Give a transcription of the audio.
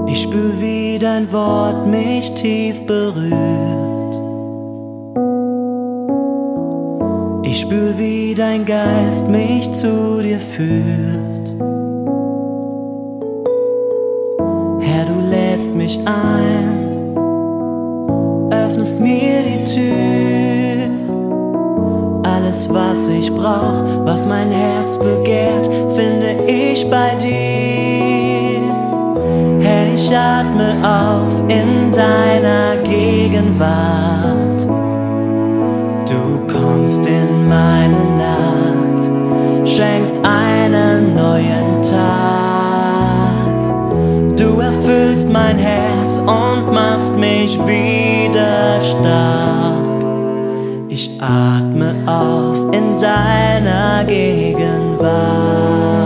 Ich spür, wie dein Wort mich tief berührt. Ich spür, wie dein Geist mich zu dir führt. Herr, du lädst mich ein, öffnest mir die Tür. Alles, was ich brauch, was mein Herz begehrt, finde ich bei dir. Herr, ich atme auf in deiner Gegenwart. Du kommst in meine Nacht, schenkst einen neuen Tag. Du erfüllst mein Herz und machst mich wieder stark. Ich atme auf in deiner Gegenwart.